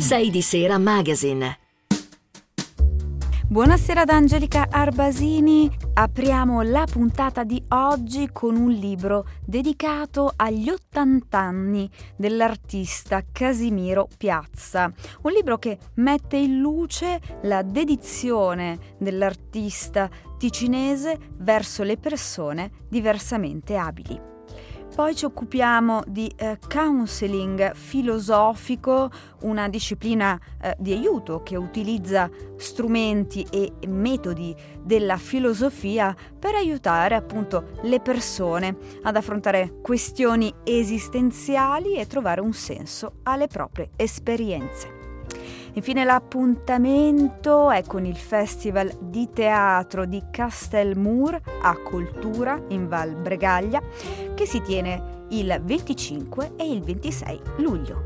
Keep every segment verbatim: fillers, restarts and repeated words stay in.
sei di Sera Magazine. Buonasera ad Angelica Arbasini. Apriamo la puntata di oggi con un libro dedicato agli ottanta anni dell'artista Casimiro Piazza. Un libro che mette in luce la dedizione dell'artista ticinese verso le persone diversamente abili. Poi ci occupiamo di eh, counseling filosofico, una disciplina eh, di aiuto che utilizza strumenti e metodi della filosofia per aiutare appunto le persone ad affrontare questioni esistenziali e trovare un senso alle proprie esperienze. Infine l'appuntamento è con il Festival di Teatro di Castelmur a Coltura in Val Bregaglia, che si tiene il venticinque e il ventisei luglio.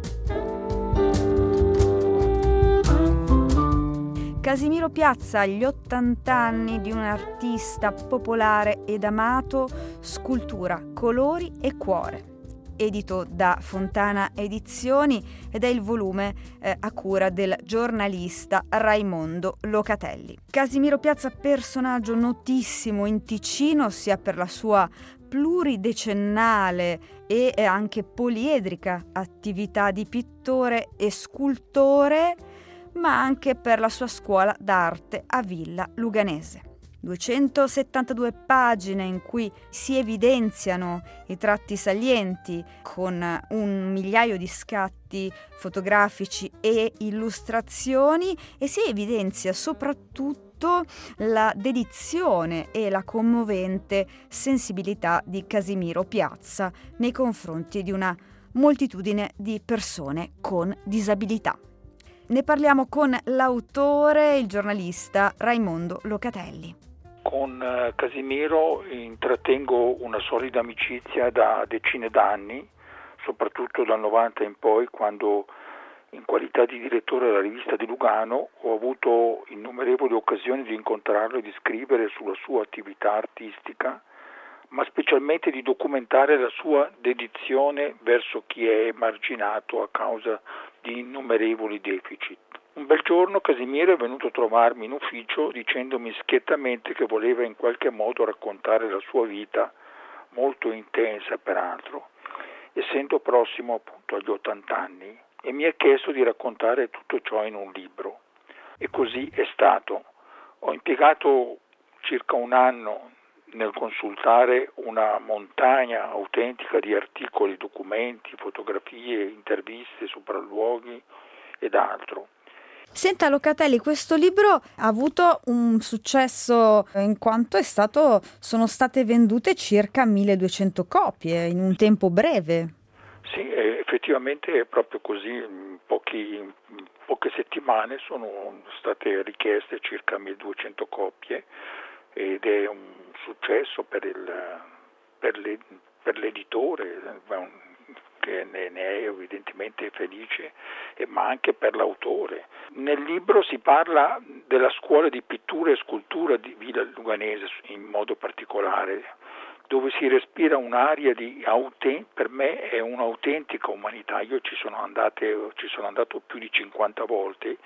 Casimiro Piazza, agli ottanta anni di un artista popolare ed amato, scultura, colori e cuore. Edito da Fontana Edizioni ed è il volume eh, a cura del giornalista Raimondo Locatelli. Casimiro Piazza, personaggio notissimo in Ticino sia per la sua pluridecennale e anche poliedrica attività di pittore e scultore, ma anche per la sua scuola d'arte a Villa Luganese. duecentosettantadue pagine in cui si evidenziano i tratti salienti con un migliaio di scatti fotografici e illustrazioni, e si evidenzia soprattutto la dedizione e la commovente sensibilità di Casimiro Piazza nei confronti di una moltitudine di persone con disabilità. Ne parliamo con l'autore, il giornalista Raimondo Locatelli. Con Casimiro intrattengo una solida amicizia da decine d'anni, soprattutto dal novanta in poi, quando in qualità di direttore della rivista di Lugano ho avuto innumerevoli occasioni di incontrarlo e di scrivere sulla sua attività artistica, ma specialmente di documentare la sua dedizione verso chi è emarginato a causa di innumerevoli deficit. Un bel giorno Casimiro è venuto a trovarmi in ufficio dicendomi schiettamente che voleva in qualche modo raccontare la sua vita, molto intensa peraltro, essendo prossimo appunto agli ottanta anni, e mi ha chiesto di raccontare tutto ciò in un libro. E così è stato. Ho impiegato circa un anno nel consultare una montagna autentica di articoli, documenti, fotografie, interviste, sopralluoghi ed altro. Senta Locatelli, questo libro ha avuto un successo in quanto è stato, sono state vendute circa milleduecento copie in un tempo breve. Sì, effettivamente è proprio così. In pochi, in poche settimane sono state richieste circa milleduecento copie ed è un successo per, il, per, le, per l'editore, che ne, ne è evidentemente felice, ma anche per l'autore. Nel libro si parla della scuola di pittura e scultura di Villa Luganese in modo particolare, dove si respira un'aria di autent- per me è un'autentica umanità. Io ci sono andate, ci sono andato più di cinquanta volte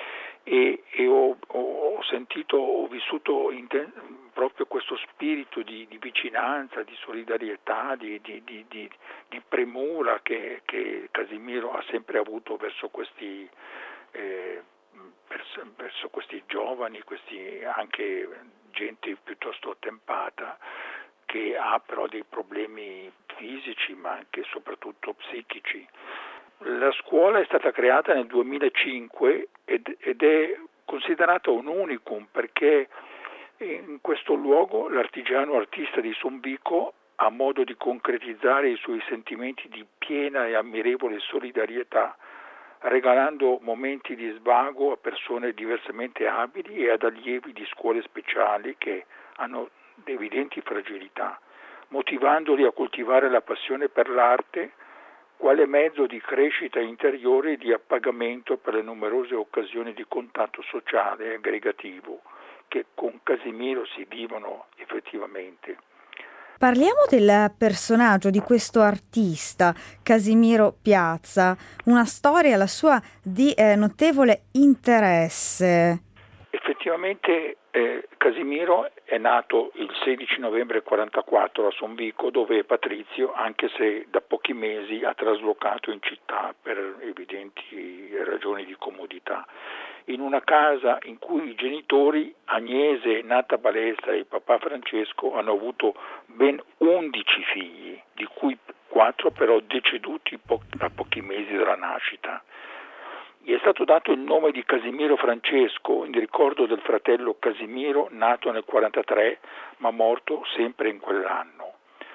e, e ho, ho sentito, ho vissuto inten- proprio questo spirito di, di vicinanza, di solidarietà, di, di, di, di, di premura che, che Casimiro ha sempre avuto verso questi, eh, verso, verso questi giovani, questi anche gente piuttosto attempata, che ha però dei problemi fisici ma anche e soprattutto psichici. La scuola è stata creata nel duemilacinque ed, ed è considerata un unicum perché in questo luogo l'artigiano artista di Sombico ha modo di concretizzare i suoi sentimenti di piena e ammirevole solidarietà, regalando momenti di svago a persone diversamente abili e ad allievi di scuole speciali che hanno evidenti fragilità, motivandoli a coltivare la passione per l'arte quale mezzo di crescita interiore e di appagamento per le numerose occasioni di contatto sociale e aggregativo che con Casimiro si vivono effettivamente. Parliamo del personaggio di questo artista, Casimiro Piazza, una storia, la sua, di eh, notevole interesse. Effettivamente eh, Casimiro è nato il sedici novembre quarantaquattro a Sonvico, dove Patrizio, anche se da pochi mesi, ha traslocato in città per evidenti ragioni di comodità, in una casa in cui i genitori, Agnese, nata Balestra, e papà Francesco, hanno avuto ben undici figli, di cui quattro però deceduti po- a pochi mesi dalla nascita. Gli è stato dato il nome di Casimiro Francesco in ricordo del fratello Casimiro, nato nel quarantatré ma morto sempre in quell'anno.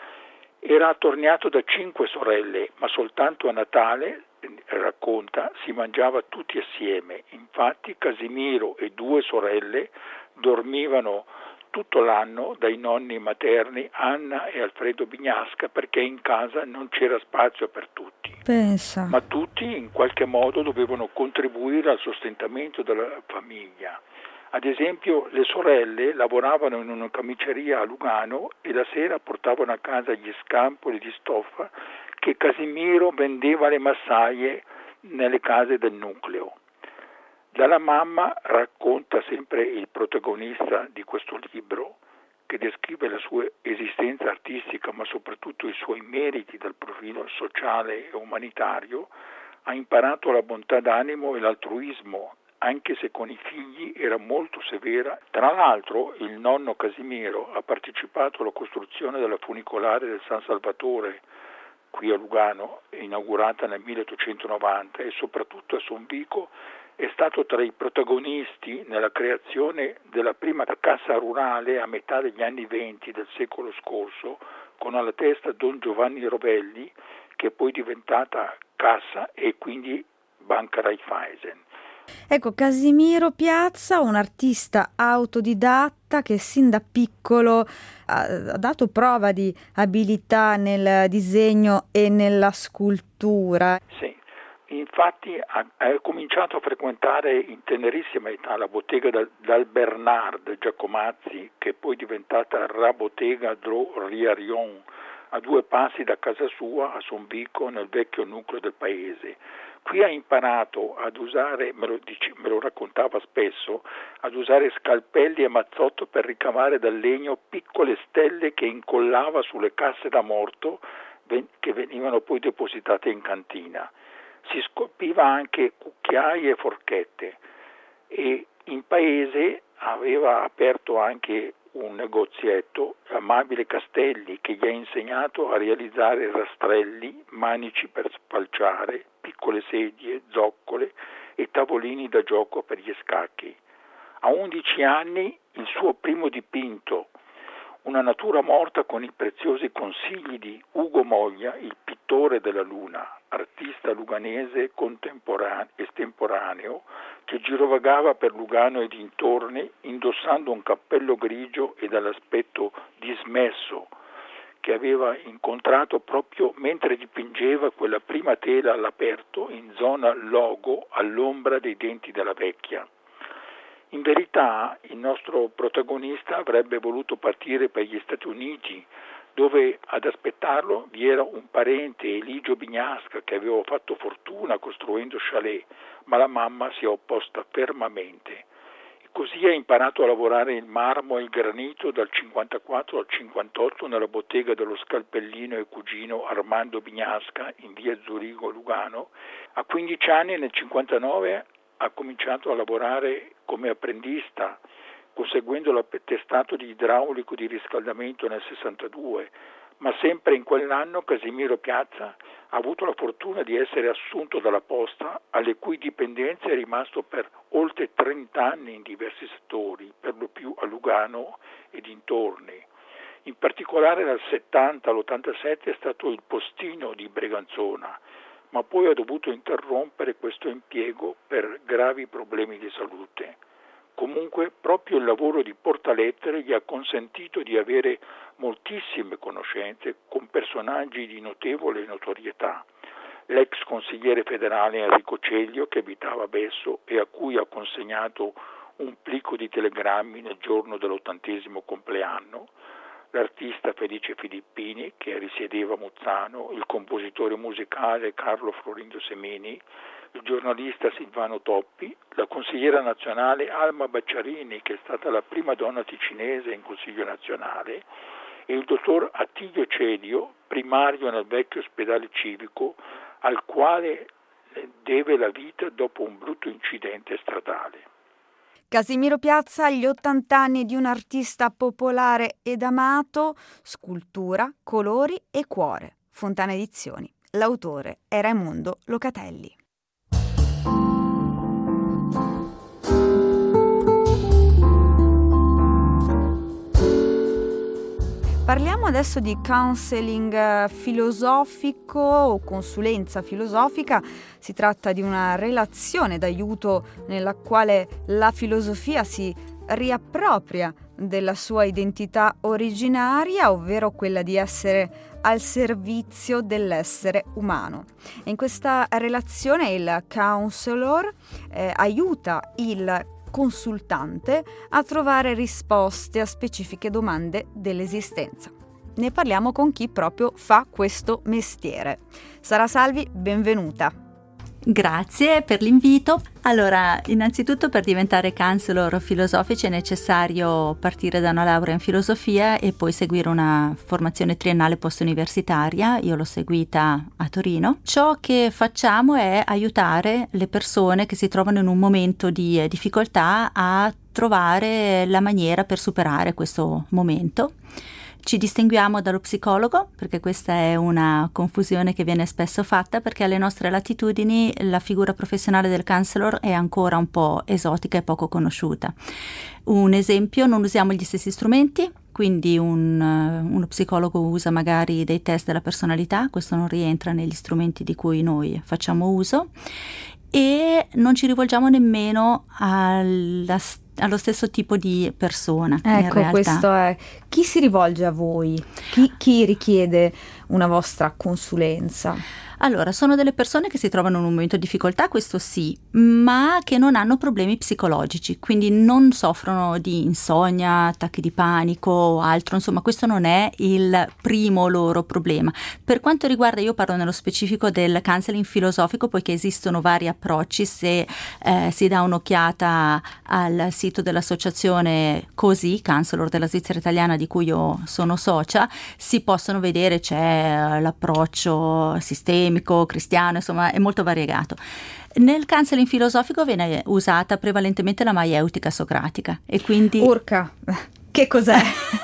Era attorniato da cinque sorelle, ma soltanto a Natale, racconta, si mangiava tutti assieme. Infatti Casimiro e due sorelle dormivano tutto l'anno dai nonni materni Anna e Alfredo Bignasca, perché in casa non c'era spazio per tutti. Pensa. Ma tutti in qualche modo dovevano contribuire al sostentamento della famiglia. Ad esempio, le sorelle lavoravano in una camiceria a Lugano e la sera portavano a casa gli scampoli di stoffa che Casimiro vendeva alle massaie nelle case del nucleo. Dalla mamma, racconta sempre il protagonista di questo libro, che descrive la sua esistenza artistica ma soprattutto i suoi meriti dal profilo sociale e umanitario, ha imparato la bontà d'animo e l'altruismo, anche se con i figli era molto severa. Tra l'altro il nonno Casimiro ha partecipato alla costruzione della funicolare del San Salvatore qui a Lugano, inaugurata nel milleottocentonovanta, e soprattutto a Sonvico è stato tra i protagonisti nella creazione della prima cassa rurale a metà degli anni venti del secolo scorso, con alla testa Don Giovanni Rovelli, che è poi diventata Cassa e quindi Banca Raiffeisen. Ecco, Casimiro Piazza, un artista autodidatta che sin da piccolo ha, ha dato prova di abilità nel disegno e nella scultura. Sì. Infatti ha, ha cominciato a frequentare in tenerissima età la bottega dal, dal Bernard Giacomazzi, che è poi diventata La Bottega Dro Riarion, a due passi da casa sua a Sonvico, nel vecchio nucleo del paese. Qui ha imparato ad usare, me lo, dice, me lo raccontava spesso, ad usare scalpelli e mazzotto per ricavare dal legno piccole stelle che incollava sulle casse da morto che venivano poi depositate in cantina. Si scolpiva anche cucchiai e forchette e in paese aveva aperto anche un negozietto, Amabile Castelli, che gli ha insegnato a realizzare rastrelli, manici per spalciare, piccole sedie, zoccole e tavolini da gioco per gli scacchi. A undici anni il suo primo dipinto, Una natura morta, con i preziosi consigli di Ugo Moglia, il pittore della luna, artista luganese contemporaneo, estemporaneo, che girovagava per Lugano e dintorni indossando un cappello grigio e dall'aspetto dismesso, che aveva incontrato proprio mentre dipingeva quella prima tela all'aperto in zona Logo, all'ombra dei denti della vecchia. In verità il nostro protagonista avrebbe voluto partire per gli Stati Uniti, dove ad aspettarlo vi era un parente, Eligio Bignasca, che aveva fatto fortuna costruendo chalet, ma la mamma si è opposta fermamente. E così ha imparato a lavorare il marmo e il granito dal cinquantaquattro al cinquantotto nella bottega dello scalpellino e cugino Armando Bignasca in via Zurigo, Lugano. A quindici anni, nel cinquantanove, ha cominciato a lavorare come apprendista, conseguendo l'attestato di idraulico di riscaldamento nel sessantadue, ma sempre in quell'anno Casimiro Piazza ha avuto la fortuna di essere assunto dalla Posta, alle cui dipendenze è rimasto per oltre trenta anni in diversi settori, per lo più a Lugano e dintorni. In particolare dal settanta all'ottantasette è stato il postino di Breganzona, ma poi ha dovuto interrompere questo impiego per gravi problemi di salute. Comunque, proprio il lavoro di portalettere gli ha consentito di avere moltissime conoscenze con personaggi di notevole notorietà. L'ex consigliere federale Enrico Ceglio, che abitava a Besso e a cui ha consegnato un plico di telegrammi nel giorno dell'ottantesimo compleanno, l'artista Felice Filippini, che risiedeva a Muzzano, il compositore musicale Carlo Florindo Semeni, il giornalista Silvano Toppi, la consigliera nazionale Alma Bacciarini, che è stata la prima donna ticinese in Consiglio nazionale, e il dottor Attilio Cedio, primario nel vecchio ospedale civico, al quale deve la vita dopo un brutto incidente stradale. Casimiro Piazza agli ottanta anni di un artista popolare ed amato, scultura, colori e cuore. Fontana Edizioni. L'autore è Raimondo Locatelli. Parliamo adesso di counseling filosofico o consulenza filosofica. Si tratta di una relazione d'aiuto nella quale la filosofia si riappropria della sua identità originaria, ovvero quella di essere al servizio dell'essere umano. E in questa relazione il counselor eh, aiuta il consultante a trovare risposte a specifiche domande dell'esistenza. Ne parliamo con chi proprio fa questo mestiere. Sara Salvi, benvenuta. Grazie per l'invito. Allora, innanzitutto per diventare counselor filosofici è necessario partire da una laurea in filosofia e poi seguire una formazione triennale post-universitaria. Io l'ho seguita a Torino. Ciò che facciamo è aiutare le persone che si trovano in un momento di difficoltà a trovare la maniera per superare questo momento. Ci distinguiamo dallo psicologo, perché questa è una confusione che viene spesso fatta, perché alle nostre latitudini la figura professionale del counselor è ancora un po' esotica e poco conosciuta. Un esempio: non usiamo gli stessi strumenti, quindi un, uno psicologo usa magari dei test della personalità, questo non rientra negli strumenti di cui noi facciamo uso, e non ci rivolgiamo nemmeno alla allo stesso tipo di persona. Ecco, questo è. Chi si rivolge a voi? Chi, chi richiede una vostra consulenza? Allora, sono delle persone che si trovano in un momento di difficoltà, questo sì, ma che non hanno problemi psicologici, quindi non soffrono di insonnia, attacchi di panico o altro, insomma questo non è il primo loro problema. Per quanto riguarda, io parlo nello specifico del counseling filosofico, poiché esistono vari approcci. Se eh, si dà un'occhiata al sito dell'associazione Così, Counselor della Svizzera Italiana, di cui io sono socia, si possono vedere, c'è l'approccio sistemico, cristiano, insomma è molto variegato. Nel counseling filosofico viene usata prevalentemente la maieutica socratica e quindi... Urca, che cos'è?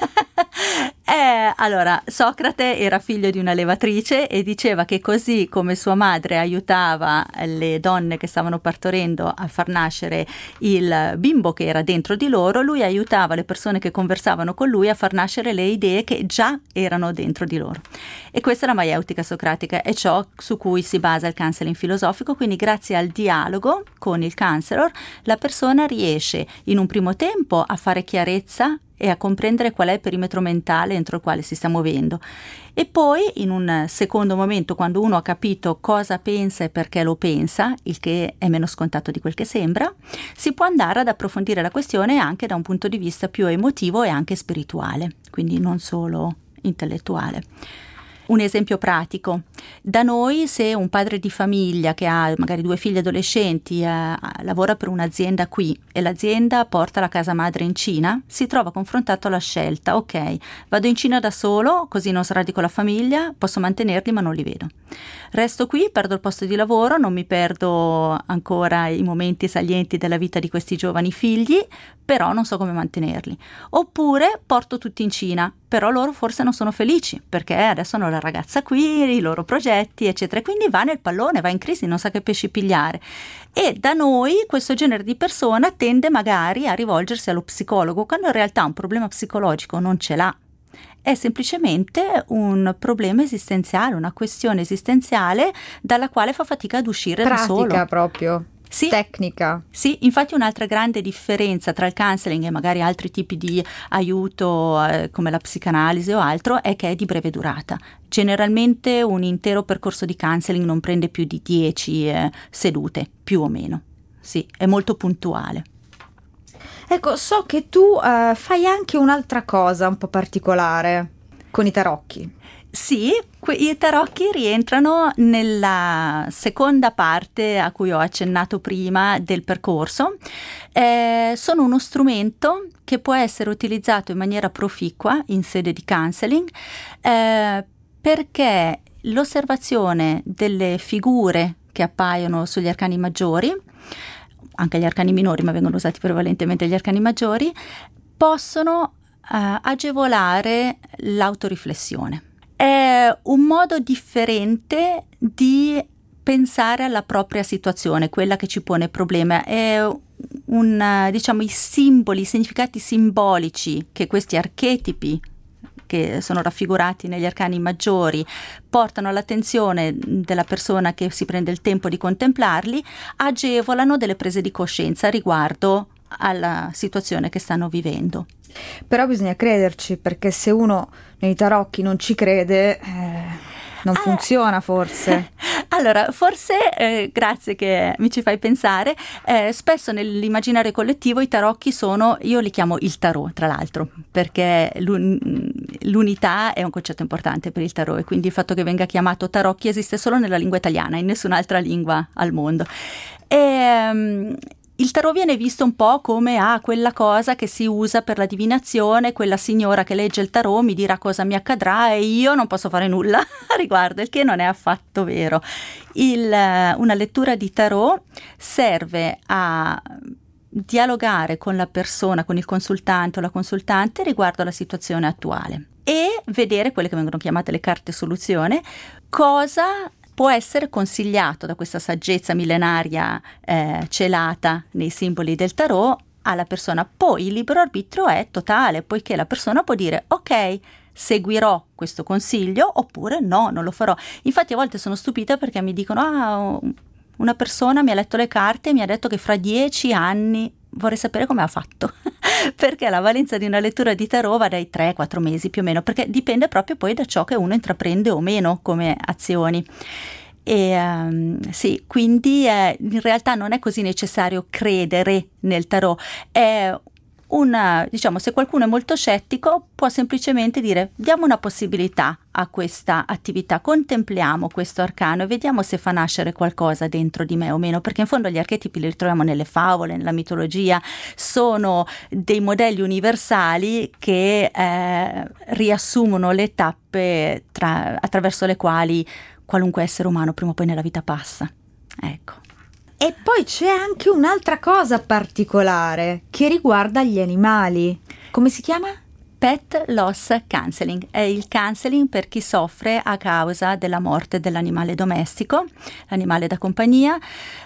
Eh, allora, Socrate era figlio di una levatrice e diceva che così come sua madre aiutava le donne che stavano partorendo a far nascere il bimbo che era dentro di loro, lui aiutava le persone che conversavano con lui a far nascere le idee che già erano dentro di loro. E questa è la maieutica socratica, è ciò su cui si basa il counseling filosofico. Quindi grazie al dialogo con il counselor la persona riesce in un primo tempo a fare chiarezza e a comprendere qual è il perimetro mentale entro il quale si sta muovendo, e poi in un secondo momento, quando uno ha capito cosa pensa e perché lo pensa, il che è meno scontato di quel che sembra, si può andare ad approfondire la questione anche da un punto di vista più emotivo e anche spirituale, quindi non solo intellettuale. Un esempio pratico: da noi, se un padre di famiglia che ha magari due figli adolescenti eh, lavora per un'azienda qui e l'azienda porta la casa madre in Cina, si trova confrontato alla scelta: ok, vado in Cina da solo, così non sradico la famiglia, posso mantenerli ma non li vedo. Resto qui, perdo il posto di lavoro, non mi perdo ancora i momenti salienti della vita di questi giovani figli, però non so come mantenerli. Oppure porto tutti in Cina, però loro forse non sono felici perché adesso hanno la ragazza qui, i loro progetti eccetera, quindi va nel pallone, va in crisi, non sa che pesci pigliare. E da noi questo genere di persona tende magari a rivolgersi allo psicologo, quando in realtà un problema psicologico non ce l'ha. È semplicemente un problema esistenziale, una questione esistenziale dalla quale fa fatica ad uscire da solo. Pratica proprio. Sì, tecnica. Sì, infatti un'altra grande differenza tra il counseling e magari altri tipi di aiuto eh, come la psicanalisi o altro è che è di breve durata. Generalmente un intero percorso di counseling non prende più di dieci eh, sedute, più o meno. Sì, è molto puntuale. Ecco, so che tu uh, fai anche un'altra cosa un po' particolare con i tarocchi. Sì, i tarocchi rientrano nella seconda parte a cui ho accennato prima del percorso. Eh, sono uno strumento che può essere utilizzato in maniera proficua in sede di counseling, eh, perché l'osservazione delle figure che appaiono sugli arcani maggiori, anche gli arcani minori, ma vengono usati prevalentemente gli arcani maggiori, possono eh, agevolare l'autoriflessione. È un modo differente di pensare alla propria situazione, quella che ci pone problema. È un, diciamo, i simboli, i significati simbolici che questi archetipi, che sono raffigurati negli arcani maggiori, portano all'attenzione della persona che si prende il tempo di contemplarli, agevolano delle prese di coscienza riguardo alla situazione che stanno vivendo. Però bisogna crederci, perché se uno nei tarocchi non ci crede, eh, non ah, funziona forse. Allora, forse, eh, grazie che mi ci fai pensare, eh, spesso nell'immaginario collettivo i tarocchi sono, io li chiamo il tarot tra l'altro, perché l'un- l'unità è un concetto importante per il tarot, e quindi il fatto che venga chiamato tarocchi esiste solo nella lingua italiana, in nessun'altra lingua al mondo. E, um, il tarot viene visto un po' come ah, quella cosa che si usa per la divinazione, quella signora che legge il tarot mi dirà cosa mi accadrà e io non posso fare nulla a riguardo, il che non è affatto vero. Il, una lettura di tarot serve a dialogare con la persona, con il consultante o la consultante riguardo alla situazione attuale e vedere quelle che vengono chiamate le carte soluzione, cosa può essere consigliato da questa saggezza millenaria eh, celata nei simboli del tarot alla persona. Poi il libero arbitrio è totale, poiché la persona può dire ok, seguirò questo consiglio oppure no, non lo farò. Infatti a volte sono stupita perché mi dicono ah, una persona mi ha letto le carte e mi ha detto che fra dieci anni, vorrei sapere come ha fatto, perché la valenza di una lettura di tarot va dai tre quattro mesi più o meno, perché dipende proprio poi da ciò che uno intraprende o meno come azioni. E um, sì, quindi eh, in realtà non è così necessario credere nel tarot, è una, diciamo, se qualcuno è molto scettico può semplicemente dire diamo una possibilità a questa attività, contempliamo questo arcano e vediamo se fa nascere qualcosa dentro di me o meno, perché in fondo gli archetipi li ritroviamo nelle favole, nella mitologia, sono dei modelli universali che eh, riassumono le tappe tra, attraverso le quali qualunque essere umano prima o poi nella vita passa. Ecco. E poi c'è anche un'altra cosa particolare che riguarda gli animali. Come si chiama? Pet Loss Counseling. È il counseling per chi soffre a causa della morte dell'animale domestico, l'animale da compagnia.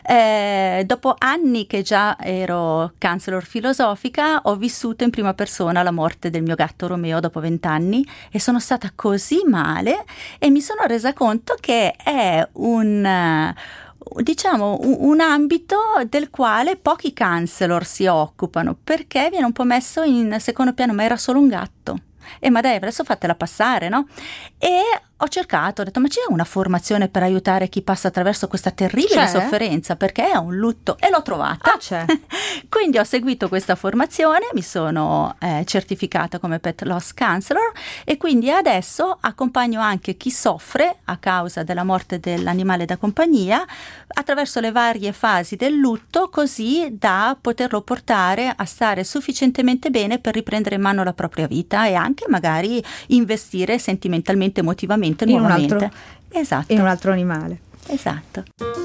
Eh, dopo anni che già ero counselor filosofica, ho vissuto in prima persona la morte del mio gatto Romeo dopo vent'anni e sono stata così male e mi sono resa conto che è un... diciamo un, un ambito del quale pochi counselor si occupano, perché viene un po' messo in secondo piano, ma era solo un gatto e ma dai adesso fatela passare, no? E ho cercato, ho detto ma c'è una formazione per aiutare chi passa attraverso questa terribile c'è? sofferenza, perché è un lutto, e l'ho trovata. Ah, c'è. Quindi ho seguito questa formazione, mi sono eh, certificata come Pet Loss Counselor e quindi adesso accompagno anche chi soffre a causa della morte dell'animale da compagnia attraverso le varie fasi del lutto, così da poterlo portare a stare sufficientemente bene per riprendere in mano la propria vita e anche magari investire sentimentalmente, emotivamente in nuovamente. un altro, esatto. in un altro animale. Esatto.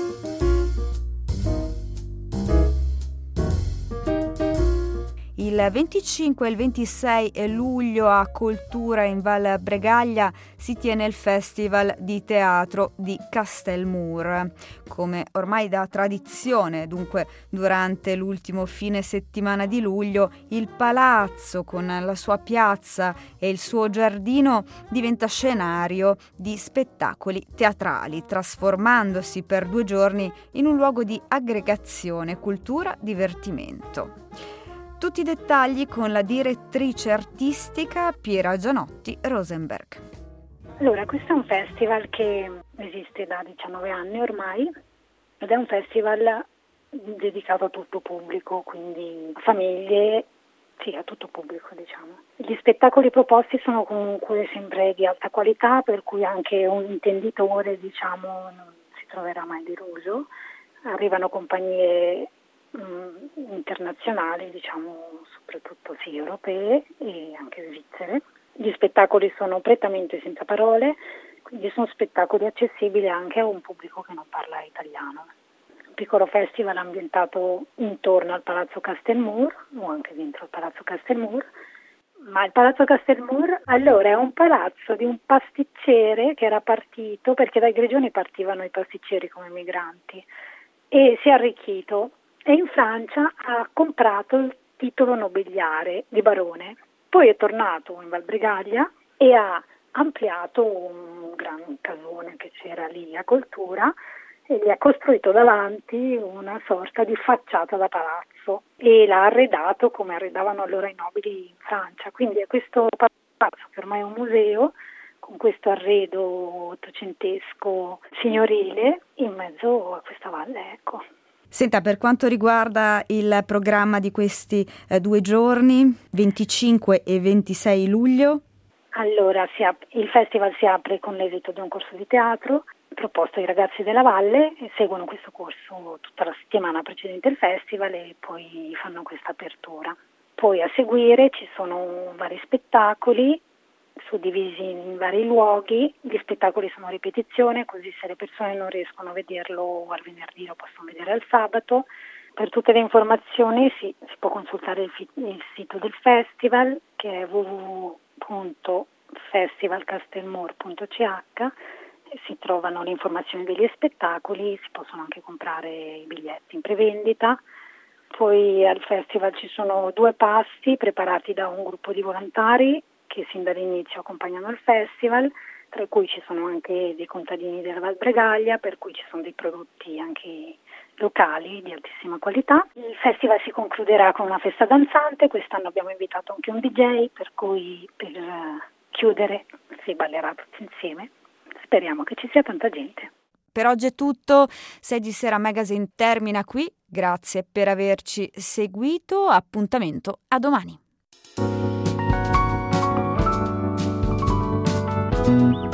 Il venticinque e il ventisei luglio a Coltura in Val Bregaglia si tiene il Festival di Teatro di Castelmur. Come ormai da tradizione, dunque durante l'ultimo fine settimana di luglio, il palazzo con la sua piazza e il suo giardino diventa scenario di spettacoli teatrali, trasformandosi per due giorni in un luogo di aggregazione, cultura, divertimento. Tutti i dettagli con la direttrice artistica Piera Gianotti Rosenberg. Allora, questo è un festival che esiste da diciannove anni ormai ed è un festival dedicato a tutto pubblico, quindi famiglie, sì, a tutto pubblico, diciamo. Gli spettacoli proposti sono comunque sempre di alta qualità, per cui anche un intenditore, diciamo, non si troverà mai deluso. Arrivano compagnie mh, internazionali, diciamo, soprattutto sì, europee e anche svizzere. Gli spettacoli sono prettamente senza parole, quindi sono spettacoli accessibili anche a un pubblico che non parla italiano. Un piccolo festival ambientato intorno al Palazzo Castelmour, o anche dentro il Palazzo Castelmour. Ma il Palazzo Castelmour, allora, è un palazzo di un pasticcere che era partito, perché dai Grigioni partivano i pasticceri come migranti, e si è arricchito e in Francia ha comprato il titolo nobiliare di barone. Poi è tornato in Val Bregaglia e ha ampliato un gran casone che c'era lì a Coltura e gli ha costruito davanti una sorta di facciata da palazzo e l'ha arredato come arredavano allora i nobili in Francia. Quindi è questo palazzo che ormai è un museo con questo arredo ottocentesco signorile in mezzo a questa valle, ecco. Senta, per quanto riguarda il programma di questi eh, due giorni, venticinque e ventisei luglio? Allora, si ap- il festival si apre con l'esito di un corso di teatro proposto ai ragazzi della Valle e seguono questo corso tutta la settimana precedente il festival e poi fanno questa apertura. Poi a seguire ci sono vari spettacoli suddivisi in vari luoghi. Gli spettacoli sono a ripetizione, così se le persone non riescono a vederlo al venerdì lo possono vedere al sabato. Per tutte le informazioni si, si può consultare il, fi- il sito del festival, che è w w w punto festival castelmour punto c h. Si trovano le informazioni degli spettacoli, si possono anche comprare i biglietti in prevendita. Poi al festival ci sono due pasti preparati da un gruppo di volontari che sin dall'inizio accompagnano il festival, tra cui ci sono anche dei contadini della Val Bregaglia, per cui ci sono dei prodotti anche locali di altissima qualità. Il festival si concluderà con una festa danzante, quest'anno abbiamo invitato anche un D J, per cui per chiudere si ballerà tutti insieme. Speriamo che ci sia tanta gente. Per oggi è tutto, sei di Sera Magazine termina qui, grazie per averci seguito, appuntamento a domani.